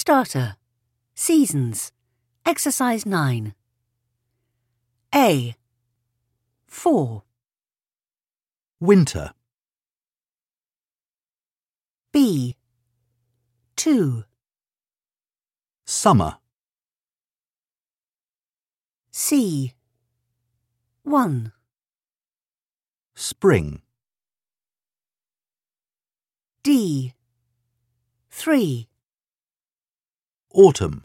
Starter. Seasons. Exercise 9. A. 4. Winter. B. 2. Summer. C. 1. Spring. D. 3. Autumn.